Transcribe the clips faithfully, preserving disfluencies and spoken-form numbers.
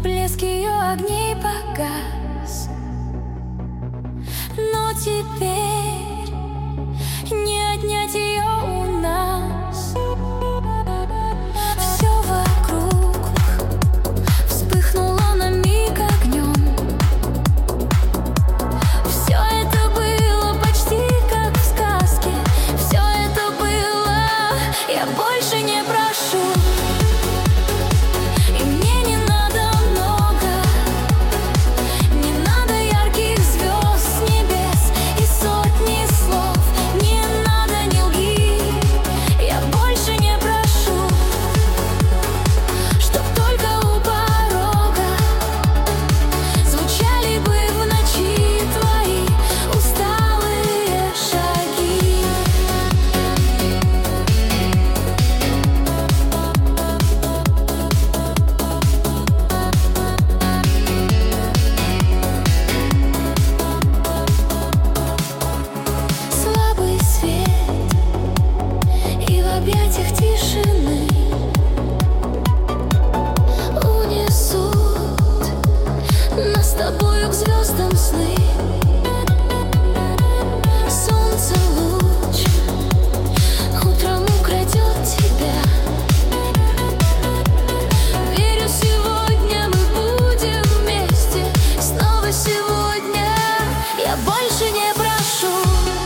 Блеск ее огней погас, но теперь не отнять ее у нас. Все вокруг вспыхнуло на миг огнем. Все это было почти как в сказке. Все это было, я больше не прошу. С тобою к звездам сны. Солнце луч утром украдет тебя. Верю, сегодня мы будем вместе. Снова сегодня я больше не прошу.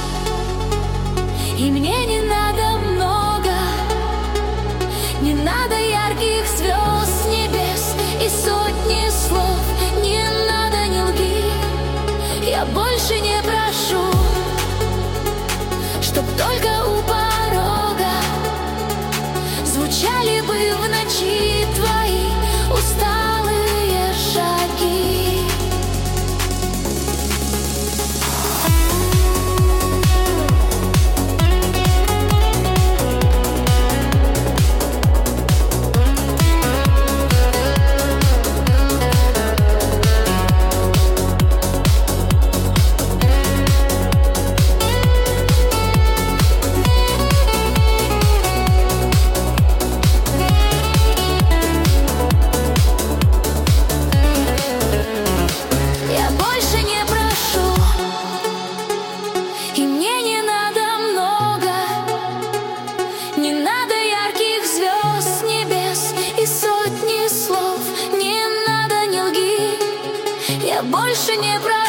И мне не надо много, не надо ярких звезд с небес и сотни слов. Не надо, не лги, я больше не прошу, чтоб только у порога звучали бы в ночи твои усталые шаги. Я больше не прошу.